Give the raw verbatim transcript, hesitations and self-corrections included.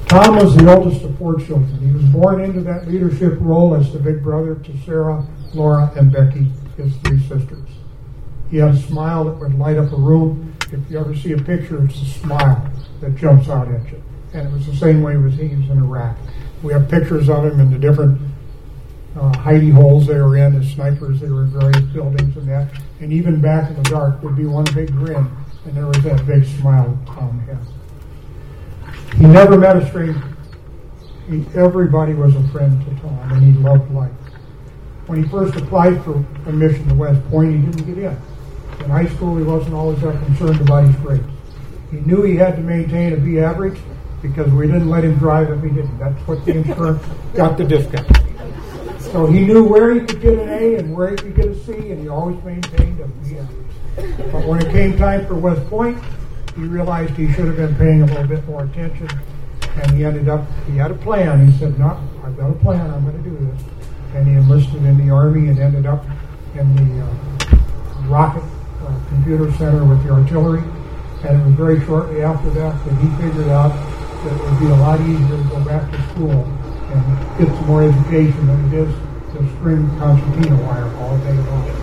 Tom was the oldest of four children. He was born into that leadership role as the big brother to Sarah, Laura, and Becky, his three sisters. He had a smile that would light up a room. If you ever see a picture, it's a smile that jumps out at you. And it was the same way with he was in Iraq. We have pictures of him in the different uh, hidey holes they were in as snipers. They were in various buildings and that. And even back in the dark would be one big grin, and there was that big smile that Tom had. He never met a stranger. He, everybody was a friend to Tom, and he loved life. When he first applied for admission to West Point, he didn't get in. In high school, he wasn't always that concerned about his grades. He knew he had to maintain a B average because we didn't let him drive if he didn't. That's what the insurance got the discount. So he knew where he could get an A and where he could get a C, and he always maintained a B average. But when it came time for West Point, he realized he should have been paying a little bit more attention, and he ended up, he had a plan. He said, no, I've got a plan, I'm going to do this. And he enlisted in the Army and ended up in the uh, rocket uh, computer center with the artillery. And it was very shortly after that that he figured out that it would be a lot easier to go back to school and get some more education than it is to string concertina wire all day long.